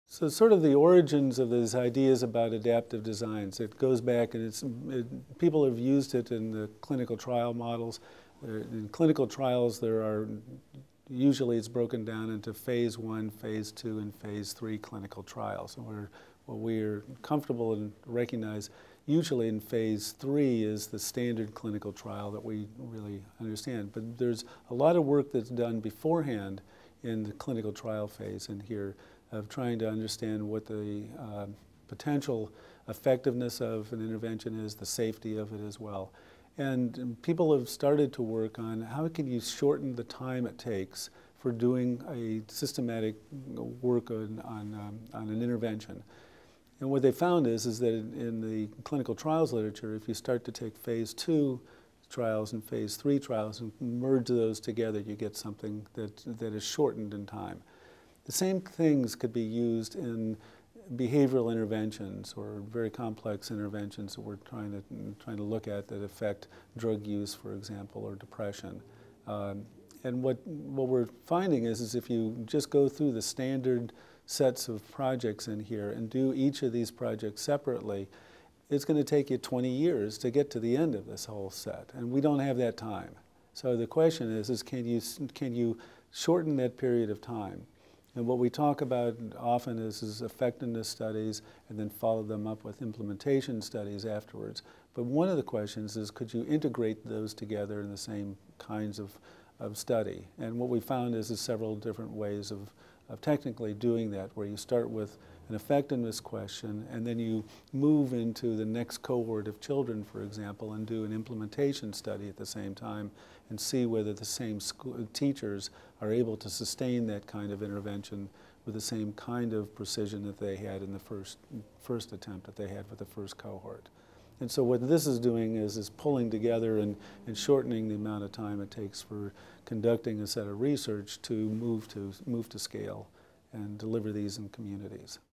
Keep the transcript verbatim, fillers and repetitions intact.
So sort of the origins of these ideas about adaptive designs, it goes back and it's, it, people have used it in the clinical trial models. Uh, in clinical trials there are, usually it's broken down into phase one, phase two, and phase three clinical trials. And we're, what we're comfortable and recognize usually in phase three is the standard clinical trial that we really understand. But there's a lot of work that's done beforehand in the clinical trial phase in here of trying to understand what the uh, potential effectiveness of an intervention is, the safety of it as well. And people have started to work on how can you shorten the time it takes for doing a systematic work on, on, um, on an intervention. And what they found is, is that in the clinical trials literature, if you start to take phase two trials and phase three trials and merge those together, you get something that, that is shortened in time. The same things could be used in behavioral interventions or very complex interventions that we're trying to, trying to look at that affect drug use, for example, or depression. Um, and what, what we're finding is, is if you just go through the standard sets of projects in here and do each of these projects separately, it's going to take you twenty years to get to the end of this whole set, and we don't have that time. So the question is, is can you, can you shorten that period of time? And what we talk about often is, is effectiveness studies and then follow them up with implementation studies afterwards. But one of the questions is, could you integrate those together in the same kinds of, of study? And what we found is, is several different ways of, of technically doing that, where you start with an effectiveness question and then you move into the next cohort of children, for example, and do an implementation study at the same time and see whether the same school teachers are able to sustain that kind of intervention with the same kind of precision that they had in the first, first attempt that they had with the first cohort. And so what this is doing is, is pulling together and, and shortening the amount of time it takes for conducting a set of research to move to, move to scale and deliver these in communities.